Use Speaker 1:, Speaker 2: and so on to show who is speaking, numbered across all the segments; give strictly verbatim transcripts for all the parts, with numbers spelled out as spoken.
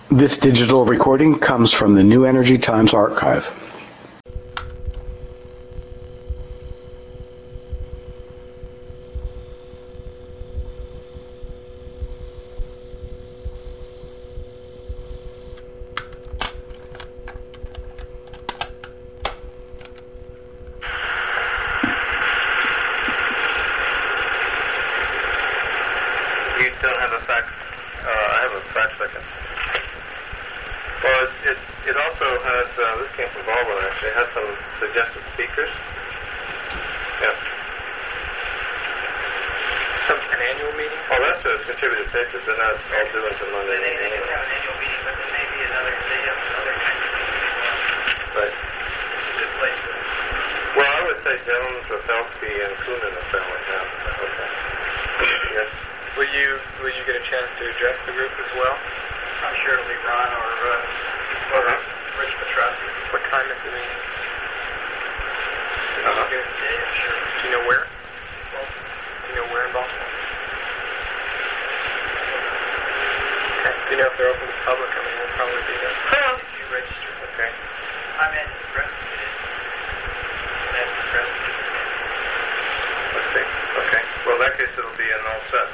Speaker 1: This digital recording comes from the New Energy Times archive.
Speaker 2: You don't have a fax? Uh, I have a fax second. Well, it, it, it also has, uh, this came from Baldwin actually, it has some suggested speakers. Yeah.
Speaker 3: Some, an annual meeting?
Speaker 2: Oh, that's a contributed papers. They're not all due until Monday.
Speaker 4: They, they do have an annual meeting, but there may be another, they have other kinds of meetings as well.
Speaker 2: Right.
Speaker 4: It's a good place to.
Speaker 2: Well, I would say Jones, Rafelsky, and Kunin are family now. Okay. Yes.
Speaker 3: Will you will you get a chance to address the group as well?
Speaker 4: I'm sure it'll be Ron or, uh, or
Speaker 2: Uh-huh.
Speaker 4: Rich Petrosky.
Speaker 3: What time is the meeting?
Speaker 2: Uh-huh.
Speaker 4: Today, I'm sure.
Speaker 3: Do you know where? Do you know where in Baltimore? Okay. Do you know if they're open to the public? I mean, we'll probably be there.
Speaker 4: Did you register?
Speaker 3: Okay.
Speaker 4: I'm at the president today. I'm at the president.
Speaker 2: Let's see. Okay. Well, in that case, it'll be an all set.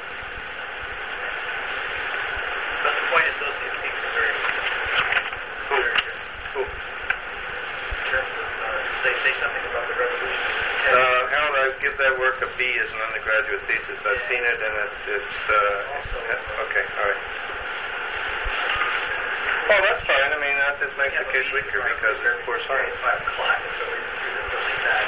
Speaker 4: But the point is, those two speakers are very,
Speaker 2: Cool.
Speaker 4: very good.
Speaker 2: Cool.
Speaker 4: In terms of, uh, they say something about the revolution.
Speaker 2: Uh, Harold, I give that work a B as an undergraduate thesis. I've seen it, and it's, it's uh, yeah, okay, all right. Well, that's fine. I mean, that just makes the case weaker because it's poor science.
Speaker 4: Five o'clock, so we're through this early time.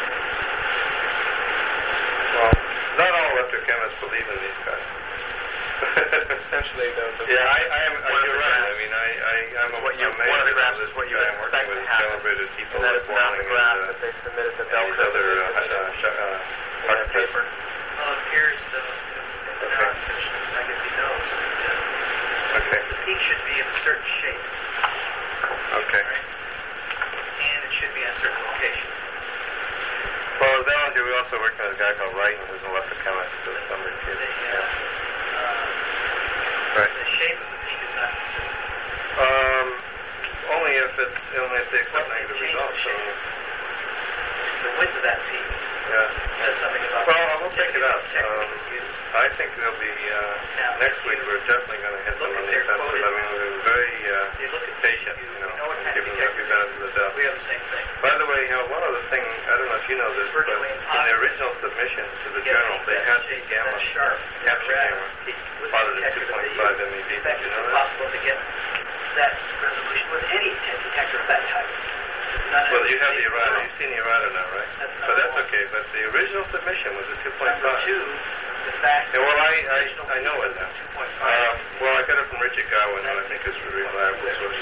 Speaker 2: Well, not all electrochemists believe in these guys.
Speaker 3: Essentially, though. The
Speaker 2: Yeah, I, I am.
Speaker 3: one of
Speaker 2: You're
Speaker 3: the
Speaker 2: right. I
Speaker 3: graphs-
Speaker 2: mean, I, I, I'm a,
Speaker 3: What you-
Speaker 2: amazed
Speaker 3: one of the
Speaker 2: at
Speaker 3: graphs
Speaker 2: this
Speaker 3: is what you
Speaker 2: guy
Speaker 3: would
Speaker 2: I'm working
Speaker 3: expect
Speaker 2: with
Speaker 3: to happen.
Speaker 2: calibrated people
Speaker 3: and that is
Speaker 2: like
Speaker 3: not the
Speaker 2: Wanting
Speaker 3: graph
Speaker 2: and, uh,
Speaker 3: that they submitted the
Speaker 2: and
Speaker 3: bell
Speaker 2: these
Speaker 3: curve
Speaker 2: other uh,
Speaker 3: that they
Speaker 2: uh,
Speaker 3: submitted
Speaker 2: sh- uh,
Speaker 3: in their
Speaker 2: architects.
Speaker 3: paper.
Speaker 4: Well, it appears, uh, it's
Speaker 2: Okay.
Speaker 4: not, I guess he knows, that uh,
Speaker 2: Okay.
Speaker 4: the peak should be in a certain shape,
Speaker 2: Okay.
Speaker 4: and it should be in a certain location.
Speaker 2: Well, down here we also worked with a guy called Wright, who's an electrochemist. So somebody
Speaker 4: The,
Speaker 2: too.
Speaker 4: uh, uh,
Speaker 2: Right.
Speaker 4: the shape of the peak is not consistent.
Speaker 2: Um, only if it's only if they accept
Speaker 4: What's the
Speaker 2: negative
Speaker 4: change
Speaker 2: results.
Speaker 4: of
Speaker 2: So,
Speaker 4: shape? The width of that peak
Speaker 2: yeah.
Speaker 4: says something about.
Speaker 2: Well, we'll take it up.
Speaker 4: technical
Speaker 2: Um,
Speaker 4: use.
Speaker 2: I think there'll be uh,
Speaker 4: Now,
Speaker 2: next
Speaker 4: if
Speaker 2: week.
Speaker 4: you
Speaker 2: We're definitely going to hit
Speaker 4: look
Speaker 2: them on
Speaker 4: at
Speaker 2: these
Speaker 4: their
Speaker 2: senses.
Speaker 4: quoted-
Speaker 2: I mean, we're very uh,
Speaker 4: You look at
Speaker 2: patient,
Speaker 4: you
Speaker 2: you know,
Speaker 4: know what kind of
Speaker 2: giving them every
Speaker 4: detector
Speaker 2: benefit of the doubt.
Speaker 4: we have the same thing.
Speaker 2: By the way, you know, one other thing, I don't know if you know this, but
Speaker 4: Virtually
Speaker 2: in the
Speaker 4: impossible.
Speaker 2: original submission to the
Speaker 4: Get
Speaker 2: journal, they
Speaker 4: that
Speaker 2: had the
Speaker 4: shape,
Speaker 2: gamma
Speaker 4: that sharp,
Speaker 2: capture
Speaker 4: red
Speaker 2: camera
Speaker 4: peak with
Speaker 2: plotted
Speaker 4: the
Speaker 2: at
Speaker 4: detector
Speaker 2: two
Speaker 4: that
Speaker 2: point
Speaker 4: they
Speaker 2: five
Speaker 4: use.
Speaker 2: M E V.
Speaker 4: In fact,
Speaker 2: Did you
Speaker 4: it's
Speaker 2: know that?
Speaker 4: impossible to get that resolution with any detector of that type. None
Speaker 2: Well,
Speaker 4: of
Speaker 2: you have the
Speaker 4: them.
Speaker 2: errata. You've seen the errata now, right?
Speaker 4: That's
Speaker 2: But
Speaker 4: number
Speaker 2: that's
Speaker 4: one.
Speaker 2: okay. But the original submission was a two point
Speaker 4: Number
Speaker 2: five.
Speaker 4: two, the fact
Speaker 2: Yeah, well, I I,
Speaker 4: original
Speaker 2: I know it
Speaker 4: peak
Speaker 2: now.
Speaker 4: was two point
Speaker 2: Uh,
Speaker 4: five.
Speaker 2: well, I got it from Richard Gowan, who I think is a reliable source.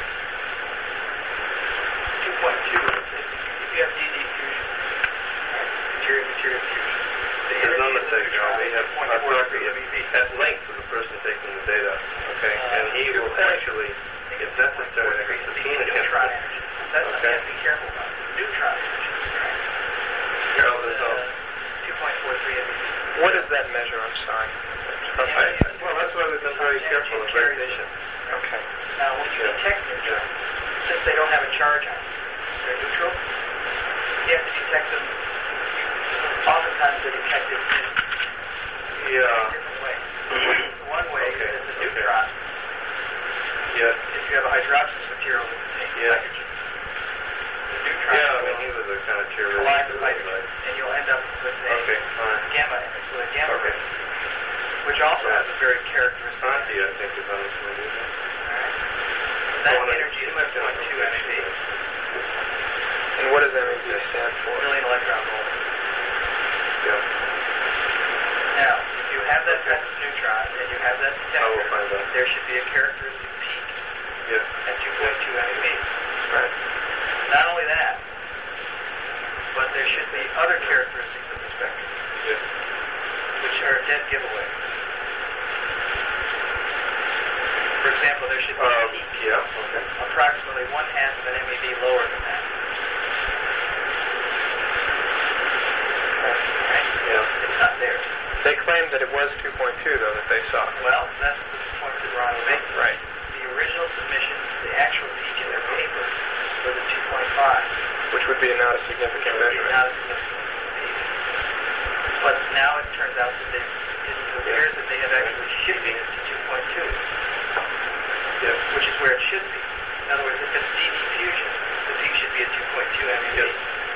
Speaker 4: two point two, if you have D D fusion, material material fusion, the
Speaker 2: There's no
Speaker 4: energy of the
Speaker 2: mistake, John.
Speaker 4: neutron
Speaker 2: We
Speaker 4: is
Speaker 2: have
Speaker 4: zero point
Speaker 2: I've
Speaker 4: four
Speaker 2: talked
Speaker 4: three
Speaker 2: to
Speaker 4: M E V.
Speaker 2: at length with the person taking the data, okay,
Speaker 4: Uh,
Speaker 2: and he will
Speaker 4: two point-
Speaker 2: actually, if necessary,
Speaker 4: The neutron energy. That's something you have to be careful about. Neutron energy.
Speaker 2: Carol, there's no.
Speaker 4: two point four three M E V.
Speaker 3: What does that measure? I'm sorry.
Speaker 2: I, well, that's why we've been very careful and very patient.
Speaker 3: Okay.
Speaker 4: Now, when you detect neutrons, since they don't have a charge on them, they're neutral, you have to detect them. Oftentimes they're detected in
Speaker 2: Yeah.
Speaker 4: different ways. One way
Speaker 2: Okay,
Speaker 4: is the
Speaker 2: okay.
Speaker 4: neutron.
Speaker 2: Yes.
Speaker 4: If you have a hydrogenous material that contains
Speaker 2: Yeah.
Speaker 4: hydrogen, the neutron
Speaker 2: Yeah, I
Speaker 4: will
Speaker 2: mean, he was a kind of cheerleader.
Speaker 4: collide with hydrogen, and you'll end up with a
Speaker 2: Okay, fine.
Speaker 4: gamma image, with a gamma
Speaker 2: Okay.
Speaker 4: ray, which also has a very characteristic.
Speaker 2: Santi, I think, is on this movie.
Speaker 4: That
Speaker 2: Oh, and
Speaker 4: energy is
Speaker 2: you might
Speaker 4: two point two M E V,
Speaker 3: And what does M E V stand for?
Speaker 4: million electron volt.
Speaker 2: Yeah.
Speaker 4: Now, if you have that type of neutron and you have that
Speaker 2: I will
Speaker 4: detector,
Speaker 2: find out.
Speaker 4: there should be a characteristic peak
Speaker 2: Yeah.
Speaker 4: at two point two M E V.
Speaker 3: Right.
Speaker 4: Not only that, but there should be other characteristics of the spectrum,
Speaker 2: Yeah.
Speaker 4: which are a dead giveaway. For example, there should be
Speaker 2: Um,
Speaker 4: a peak
Speaker 2: yeah, okay.
Speaker 4: approximately one half of an M E V lower than that. Right?
Speaker 2: Yeah.
Speaker 4: It's not there.
Speaker 3: They claimed that it was two point two, though, that they saw.
Speaker 4: Well, that's the point that Ron was making.
Speaker 3: Right.
Speaker 4: The original submission
Speaker 3: significant
Speaker 4: It would be
Speaker 3: measurement.
Speaker 4: not a significant peak. But now it turns out that they, it appears that they have actually shifted it to two point two,
Speaker 2: Yes.
Speaker 4: which is where it should be. In other words, if it's D D fusion, the peak should be at two point two M eV.
Speaker 2: Yes.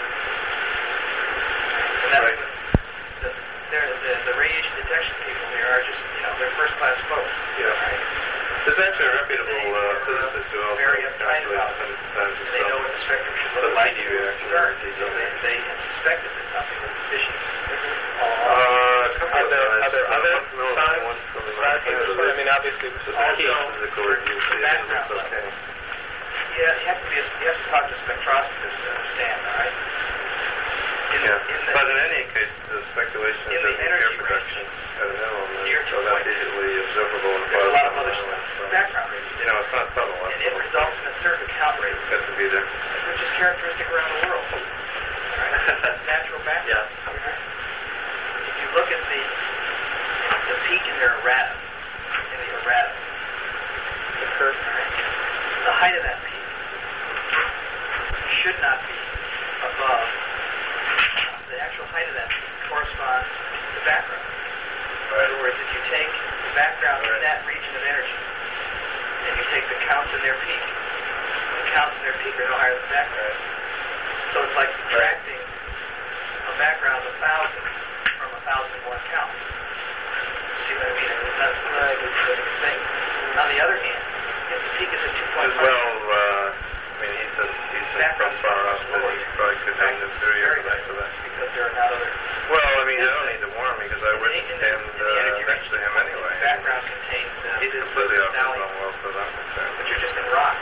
Speaker 4: And that's
Speaker 2: Right.
Speaker 4: what the, they're, the, the radiation detection people here are just, you know, they're first-class folks.
Speaker 2: Yeah.
Speaker 4: Right?
Speaker 2: There's actually a reputable uh, physicist who also
Speaker 4: Very uptight
Speaker 2: calculates
Speaker 4: about it.
Speaker 2: hundreds of times
Speaker 4: They know what the spectrum should look
Speaker 2: The
Speaker 4: like.
Speaker 2: P D reaction.
Speaker 4: Concerned, so they, they suspected that something was deficient. all
Speaker 2: Uh,
Speaker 4: along.
Speaker 2: a couple
Speaker 3: Are
Speaker 2: of
Speaker 3: there,
Speaker 2: times,
Speaker 3: are there
Speaker 2: uh,
Speaker 3: other
Speaker 2: one from Illinois,
Speaker 3: signs
Speaker 2: one from the
Speaker 3: besides from this one? I mean, obviously this is a key.
Speaker 4: Also,
Speaker 2: physical review, so it
Speaker 4: background
Speaker 2: looks okay.
Speaker 4: Yeah, you have to be. A, you have to talk to a spectroscopist to understand. All right. In,
Speaker 2: Yeah.
Speaker 4: in the,
Speaker 2: But in any case, the speculation
Speaker 4: in
Speaker 2: is
Speaker 4: the
Speaker 2: that the
Speaker 4: energy
Speaker 2: air production at a minimum
Speaker 4: near
Speaker 2: is so that's
Speaker 4: two point two.
Speaker 2: easily observable in
Speaker 4: there's a lot of
Speaker 2: plasma
Speaker 4: other
Speaker 2: and
Speaker 4: stuff.
Speaker 2: so,
Speaker 4: Background rate.
Speaker 2: you know, it's not subtle.
Speaker 4: And
Speaker 2: It's
Speaker 4: it results in a certain count rate,
Speaker 2: got to be there.
Speaker 4: which is characteristic around the world. All right. Natural background.
Speaker 2: Yeah.
Speaker 4: All right. If you look at the the peak in their erratum, in the erratum, the curve, all right, the height of that peak should not be above the actual height of that peak corresponds to the background. In other words, if you take the background in that region of energy and you take the counts in their peak, the counts in their peak are no higher than the background. So it's like subtracting a background of a thousand from a thousand and one counts. See what I mean? It's not right. It's a thing. On the other hand, if the peak is at two point
Speaker 2: As
Speaker 4: five,
Speaker 2: well, uh, I mean, he's a, he's a from far off, but he probably could have the theory or something for that.
Speaker 4: because there are not other.
Speaker 2: Well, I mean, I don't need to warn me because I
Speaker 4: In
Speaker 2: wouldn't
Speaker 4: the,
Speaker 2: stand
Speaker 4: in the energy
Speaker 2: uh, next to him
Speaker 4: range,
Speaker 2: anyway.
Speaker 4: The background contains uh,
Speaker 2: He's completely off his
Speaker 4: phthalic,
Speaker 2: own well, so I'm concerned.
Speaker 4: which are just in rock.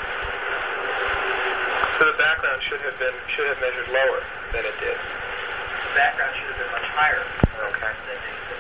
Speaker 3: So the background should have been should have measured lower than it did.
Speaker 4: The background should have been much higher.
Speaker 3: Okay.
Speaker 4: Than the, the,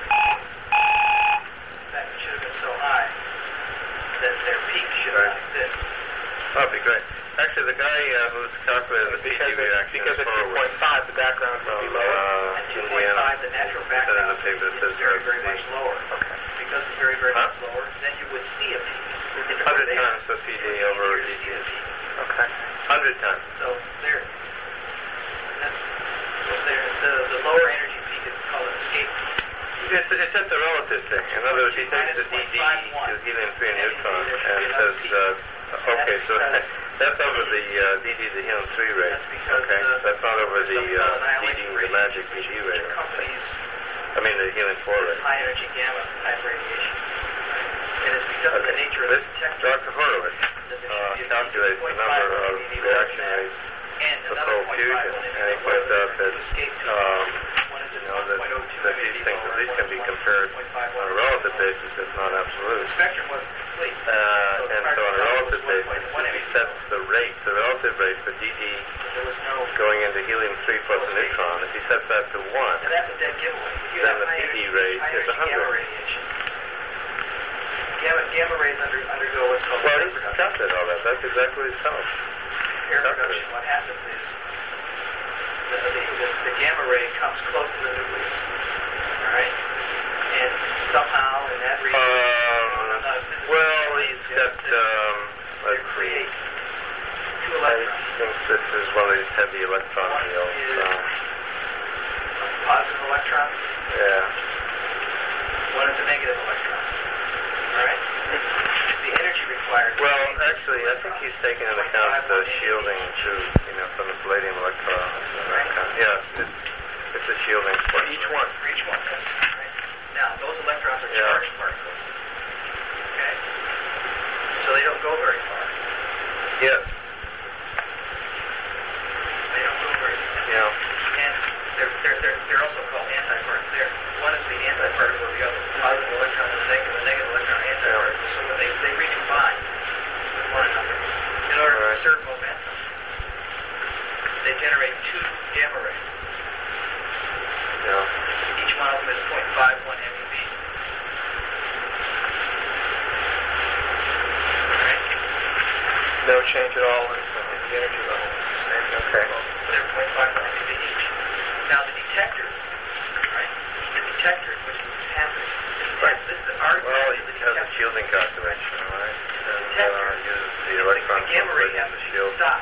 Speaker 4: in fact, it should have been so high that their peak should
Speaker 2: Right.
Speaker 4: not exist.
Speaker 2: That'd be great. Actually, the guy uh, who's calculated the P
Speaker 3: Because
Speaker 2: D
Speaker 3: it,
Speaker 2: reaction
Speaker 3: because
Speaker 2: is
Speaker 3: at two
Speaker 2: forward
Speaker 3: point five the background would
Speaker 2: from
Speaker 3: be lower.
Speaker 2: uh,
Speaker 4: At two point
Speaker 2: Indiana.
Speaker 4: five, the natural
Speaker 2: He said in
Speaker 4: background
Speaker 2: the paper that
Speaker 4: is
Speaker 2: says
Speaker 4: very,
Speaker 2: zero
Speaker 4: very
Speaker 2: P D.
Speaker 4: much lower.
Speaker 3: Okay.
Speaker 4: Because it's very, very
Speaker 2: Huh?
Speaker 4: much lower, then you would see a peak. If it
Speaker 2: one hundred
Speaker 4: were there,
Speaker 2: times the P D over
Speaker 4: you
Speaker 2: D
Speaker 4: would
Speaker 2: D.
Speaker 4: see a peak.
Speaker 3: Okay.
Speaker 2: one hundred times.
Speaker 4: So there, that's, so there, the, the lower energy peak is called an escape peak.
Speaker 2: It's, it's just a relative thing. In other words, he takes the D D, is helium three neutron, and says, uh, okay, so that's over the uh, D D, the helium three rate. Okay, that's not over the uh, D D, the magic D D rate.
Speaker 4: Companies
Speaker 2: I mean, the helium four rate.
Speaker 4: high energy gamma type radiation. And it's because of the nature of the
Speaker 2: This
Speaker 4: detector
Speaker 2: Doctor Horowitz
Speaker 4: that there
Speaker 2: uh,
Speaker 4: should be a
Speaker 2: calculates the number of reaction rates
Speaker 4: and
Speaker 2: for
Speaker 4: another
Speaker 2: cold fusion,
Speaker 4: zero point five one
Speaker 2: and he points out that,
Speaker 4: escape peak.
Speaker 2: um,
Speaker 4: One is
Speaker 2: you
Speaker 4: at
Speaker 2: know, that,
Speaker 4: one point oh two
Speaker 2: that these things at least can be compared on a relative basis, if not absolute.
Speaker 4: The spectrum wasn't complete.
Speaker 2: Uh, and so on a relative basis,
Speaker 4: one
Speaker 2: if he
Speaker 4: M E.
Speaker 2: sets the rate, the relative rate for D D
Speaker 4: There was no.
Speaker 2: going into helium three plus a neutron, if he sets that to one,
Speaker 4: And that's a dead giveaway. If you
Speaker 2: then
Speaker 4: have
Speaker 2: the
Speaker 4: high
Speaker 2: P D
Speaker 4: energy-
Speaker 2: rate
Speaker 4: high
Speaker 2: is
Speaker 4: energy
Speaker 2: one hundred.
Speaker 4: Gamma radiation. Gamma, gamma rays under, undergo what's called
Speaker 2: Well,
Speaker 4: pair
Speaker 2: he's
Speaker 4: production.
Speaker 2: calculated all that. That's exactly what he's telling.
Speaker 4: Pair production. What happens is the, the, the, the gamma ray comes close to the nucleus. All right? And somehow in that region,
Speaker 2: Um, well, he's got, um,
Speaker 4: you
Speaker 2: let's see.
Speaker 4: create two
Speaker 2: I
Speaker 4: electrons.
Speaker 2: think this is one of these heavy electron
Speaker 4: One
Speaker 2: deals.
Speaker 4: is
Speaker 2: So,
Speaker 4: a positive electron.
Speaker 2: yeah.
Speaker 4: One is a negative electron. All right? The energy required.
Speaker 2: Well, actually, I think he's taking into account the shielding too, you know, from the palladium electron. And that kind of, yeah, it's, it's a shielding
Speaker 3: For
Speaker 2: for
Speaker 3: each one.
Speaker 4: For each one. Right? Now, those electrons are
Speaker 2: Yeah.
Speaker 4: charged particles. Okay? So they don't go very far.
Speaker 2: Yes.
Speaker 4: They don't go very far.
Speaker 2: Yeah.
Speaker 4: And they're, they're, they're, they're also called antiparticles. They're, one is the antiparticle, the other the positive electron, and the negative, the negative electron are antiparticles. So when they, they recombine with one another in order to
Speaker 2: Right.
Speaker 4: conserve momentum, they generate two gamma rays.
Speaker 2: Yeah.
Speaker 4: Each one of them is zero point five one M eV. Right?
Speaker 3: No change at all in, in the energy level. It's the same.
Speaker 2: Okay.
Speaker 4: So they're zero point five one M eV each. Now the detectors, right? The detectors, which is what's happening.
Speaker 2: Right.
Speaker 4: This is our
Speaker 2: Well,
Speaker 4: the
Speaker 2: he has a
Speaker 4: detector.
Speaker 2: shielding calculation, all right? And
Speaker 4: Detector.
Speaker 2: uh, uses the
Speaker 4: The
Speaker 2: electron
Speaker 4: gamma ray
Speaker 2: palladium
Speaker 4: has
Speaker 2: to
Speaker 4: to
Speaker 2: shield.
Speaker 4: stop.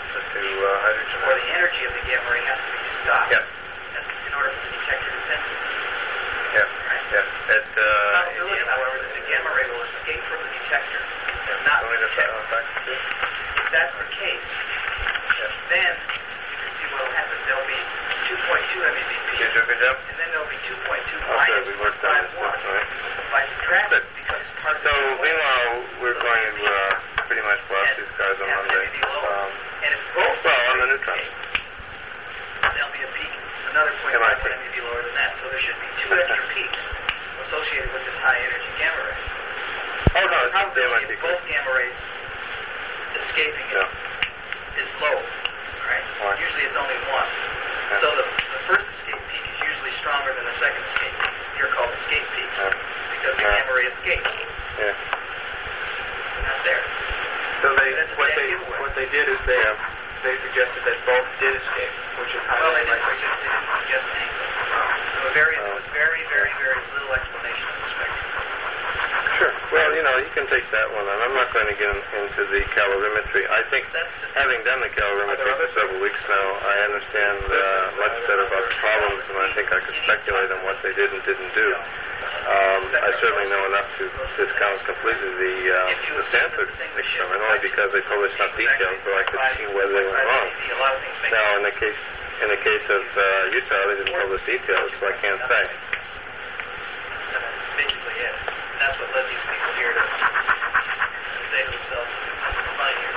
Speaker 2: the two uh, hydrogen
Speaker 4: Or
Speaker 2: atoms.
Speaker 4: the energy of the gamma ray has to be stopped.
Speaker 2: Yes.
Speaker 4: That's in order for the detector to sense it.
Speaker 2: Yeah. Yes. It, uh,
Speaker 4: Probability, however, that the gamma ray will escape from the detector. Not
Speaker 2: Let me just
Speaker 4: detect.
Speaker 2: uh, back to you.
Speaker 4: If that's the case,
Speaker 2: Yes.
Speaker 4: then you can see what will happen. There'll be two point two M E V P,
Speaker 2: Did you do a good job?
Speaker 4: and then there'll be two point two
Speaker 2: Okay,
Speaker 4: minus
Speaker 2: we worked on this.
Speaker 4: five one.
Speaker 2: All right.
Speaker 4: By subtracting, because part of
Speaker 2: So,
Speaker 4: the
Speaker 2: meanwhile, we're going to uh, pretty much blast these guys on Monday. Um,
Speaker 4: and if both
Speaker 2: well, on the neutron.
Speaker 4: there'll be a peak, another point
Speaker 2: M I
Speaker 4: five
Speaker 2: T.
Speaker 4: one M E V lower than that. So there should be two extra peaks associated with this high energy gamma ray.
Speaker 2: Oh, no,
Speaker 4: The
Speaker 2: it's just the M I
Speaker 4: probability
Speaker 2: T.
Speaker 4: of both gamma rays escaping it
Speaker 2: Yeah.
Speaker 4: is low. Right?
Speaker 2: Right.
Speaker 4: Usually it's only one.
Speaker 2: Yeah.
Speaker 4: So the, the first escape peak is usually stronger than the second escape peak. They're called escape peaks
Speaker 2: Yeah.
Speaker 4: because the
Speaker 2: Yeah.
Speaker 4: gamma ray escapes.
Speaker 2: Yeah.
Speaker 4: Not there.
Speaker 3: So they,
Speaker 4: That's a
Speaker 3: what
Speaker 4: dead
Speaker 3: they,
Speaker 4: giveaway.
Speaker 3: what they did is they,
Speaker 2: Yeah.
Speaker 3: they suggested that both did escape, which is
Speaker 4: Well,
Speaker 3: highly
Speaker 4: they didn't
Speaker 3: unlikely.
Speaker 4: suggest, they didn't suggest anything. There was very, there was very, very, very little explanation of the spectrum.
Speaker 2: Sure. Well, you know, you can take that one on. I'm not going to get in- into the calorimetry. I think,
Speaker 4: That's just
Speaker 2: having done the calorimetry for several weeks now, I understand uh, much better about the problems, and I think I could speculate on what they did and didn't do. Um, I certainly know enough to discount completely the, uh, the Stanford experiment, only because they published enough details so I could see whether they were wrong.
Speaker 4: A lot of things make
Speaker 2: Now, in the case in the case of uh, Utah, they didn't publish details, so I can't say.
Speaker 4: That's basically it. And that's what led these people here to say to themselves, "What's fun here?"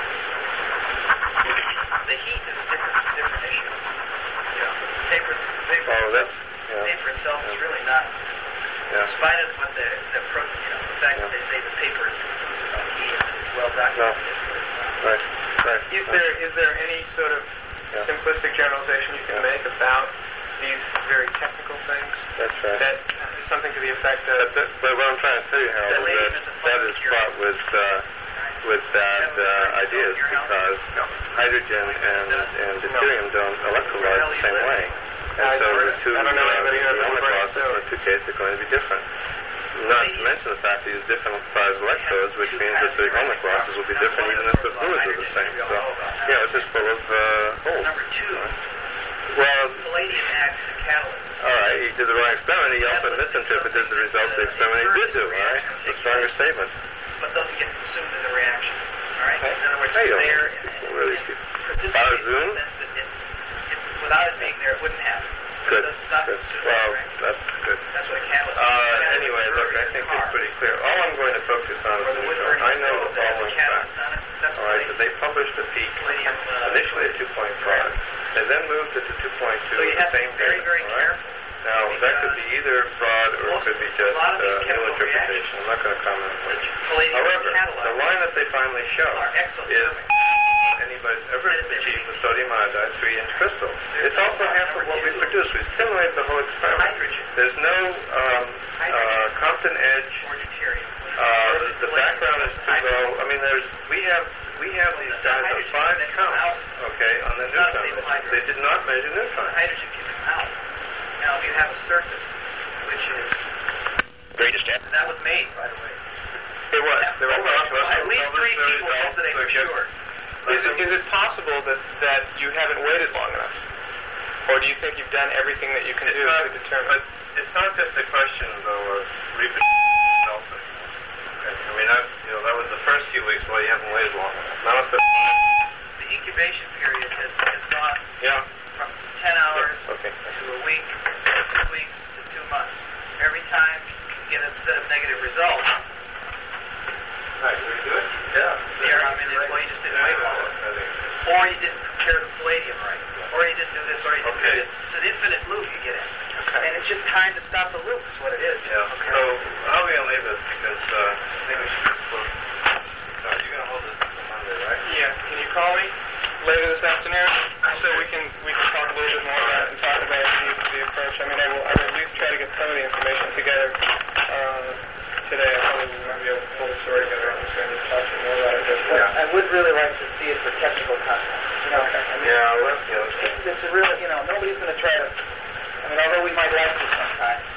Speaker 4: The heat is a different, different issue. You know, paper, paper,
Speaker 2: Oh, that's yeah,
Speaker 4: paper itself is really not.
Speaker 2: yeah.
Speaker 4: In spite of what the the, pro, you know, the fact that they say the paper is conclusive on heat and it's well documented, but it's not.
Speaker 2: Right, right.
Speaker 3: Is there is there any sort of
Speaker 2: Yeah.
Speaker 3: simplistic generalization you can
Speaker 2: Yeah.
Speaker 3: make about these very technical things?
Speaker 2: That's right.
Speaker 3: That uh, is something to the effect of
Speaker 2: But, but what I'm trying to tell you, Harold,
Speaker 4: Delirium
Speaker 2: is
Speaker 4: is a
Speaker 2: that
Speaker 4: form
Speaker 2: that
Speaker 4: of
Speaker 2: is
Speaker 4: cure.
Speaker 2: fraught with uh, with bad uh, ideas because hydrogen and, and deuterium don't electrolyze the same way. And so the two,
Speaker 3: I don't know
Speaker 2: uh,
Speaker 3: anybody who has
Speaker 2: the
Speaker 3: a
Speaker 2: electrolytes
Speaker 3: brain, so-
Speaker 2: in the two cases are going to be different. Not to mention the fact that these different size electrodes, which means that the homoglosses will be different even if the fluids are the same. So, yeah, it's just full of uh, holes.
Speaker 4: Number two,
Speaker 2: Well,
Speaker 4: palladium acts as a catalyst.
Speaker 2: all right, he did the wrong experiment. He also misinterpreted the results of the experiment he did do, all right? It's a stronger statement.
Speaker 4: But doesn't get consumed in the reaction. All right?
Speaker 2: Okay.
Speaker 4: In other words,
Speaker 2: There
Speaker 4: it's
Speaker 2: you go.
Speaker 4: there
Speaker 2: People
Speaker 4: and,
Speaker 2: really
Speaker 4: and
Speaker 2: keep-
Speaker 4: participates
Speaker 2: About
Speaker 4: in the
Speaker 2: Zoom?
Speaker 4: sense that it, it, without it being there, it wouldn't happen.
Speaker 2: Good,
Speaker 4: It does not
Speaker 2: good.
Speaker 4: consume in
Speaker 2: Well,
Speaker 4: the reaction.
Speaker 2: that's good.
Speaker 4: That's what a catalyst is.
Speaker 2: Uh,
Speaker 4: Catalyst
Speaker 2: anyway,
Speaker 4: is
Speaker 2: look, I
Speaker 4: a
Speaker 2: think
Speaker 4: car.
Speaker 2: it's pretty clear. All I'm going to focus on
Speaker 4: Or
Speaker 2: is
Speaker 4: the wood
Speaker 2: neutron.
Speaker 4: burning
Speaker 2: I know
Speaker 4: stove
Speaker 2: the
Speaker 4: that has a
Speaker 2: following facts.
Speaker 4: catalyst on it. That's
Speaker 2: All right, so
Speaker 4: palladium.
Speaker 2: they published a peak
Speaker 4: Palladium, uh,
Speaker 2: initially at two point five. They then moved it to two point two
Speaker 4: So you
Speaker 2: at
Speaker 4: have
Speaker 2: the
Speaker 4: to
Speaker 2: same
Speaker 4: be very,
Speaker 2: day.
Speaker 4: very
Speaker 2: all right?
Speaker 4: careful.
Speaker 2: Now, that could be either fraud or it could be just
Speaker 4: A lot of these
Speaker 2: uh, new
Speaker 4: chemical
Speaker 2: interpretation. I'm not going to comment on which.
Speaker 4: Palladium
Speaker 2: However,
Speaker 4: catalyst
Speaker 2: the line that they finally show
Speaker 4: are
Speaker 2: is
Speaker 4: exothermic.
Speaker 2: anybody's ever achieved with sodium iodide three-inch crystal. It's also half of what we produce. We simulated the whole experiment.
Speaker 4: Hydrogen.
Speaker 2: There's no um, uh, Compton edge.
Speaker 4: Or deuterium.
Speaker 2: Uh, the background is too low. I mean, there's we have we have these guys on five counts, okay, on the neutron. They did not measure
Speaker 4: The
Speaker 2: neutron.
Speaker 4: hydrogen can come out. Now, if you have a surface, which is...
Speaker 2: Greatest
Speaker 4: And that was made, by the way.
Speaker 2: It was. There were
Speaker 4: At least three people said that they were sure.
Speaker 3: Is it, is it possible that, that you haven't waited long enough? Or do you think you've done everything that you can
Speaker 2: It's
Speaker 3: do
Speaker 2: not,
Speaker 3: to determine?
Speaker 2: but it's not just a question, though, of reproducing also. Okay. I mean, that, you know, that was the first few weeks while you haven't waited long enough. Now it's the...
Speaker 4: The incubation period has, has gone
Speaker 2: Yeah.
Speaker 4: from ten hours
Speaker 2: Okay.
Speaker 4: to a week, to two weeks, to two months. Every time you get a set of negative results,
Speaker 2: Right, did we do it? Yeah.
Speaker 4: here, I mean, it's, well, you just didn't wait long enough. Or you didn't prepare the palladium right. Or you didn't do this, or you didn't
Speaker 2: Okay.
Speaker 4: do this. It's an infinite loop you get in.
Speaker 2: Okay.
Speaker 4: And it's just time to stop the loop is what it is.
Speaker 2: Yeah. So how are we going to leave this? Because uh, I think we should just close. No, you're going to hold this until Monday, right?
Speaker 3: Yeah. Can you call me later this afternoon so we can we can talk a little bit more about it and talk about the, the approach? I mean, I will, I will at least try to get some of the information together uh, today. I probably will not be able to pull the story together. I'm just going to talk to you more about it. But,
Speaker 2: Yeah.
Speaker 4: I would really like to see it for technical content. You know, I mean,
Speaker 2: Yeah, well, that's the other thing.
Speaker 4: it's, it's a real, you know, nobody's going to try to, I mean, although we might like to sometimes,